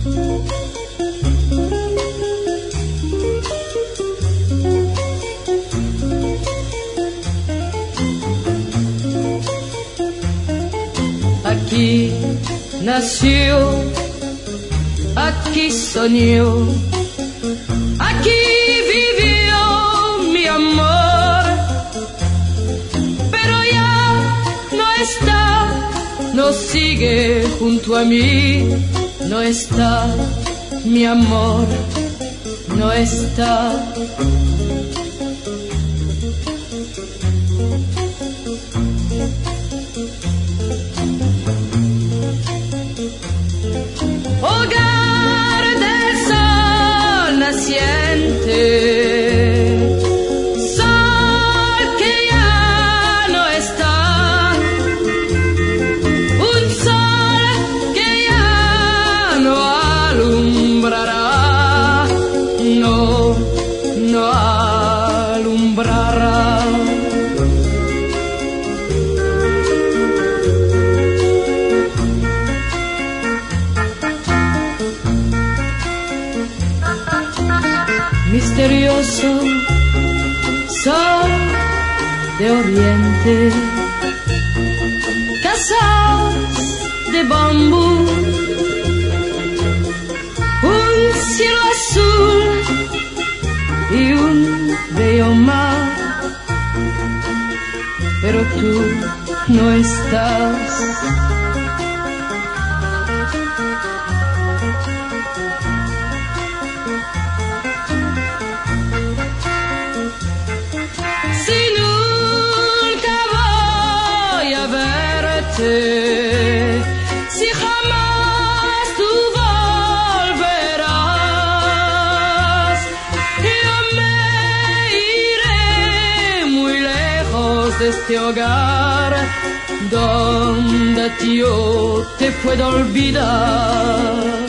Aquí nació, aquí soñó, aquí vivió mi amor, pero ya no está, no sigue junto a mí, no está mi amor, no está. Hogar del sol naciente, sol que ya no está, un sol que ya no alumbrará, no alumbrará. Misterioso sol de oriente, casas de bambú, un cielo azul y un bello mar, pero tú no estás. Si jamás tú volverás, yo me iré muy lejos de este hogar donde yo te puedo olvidar.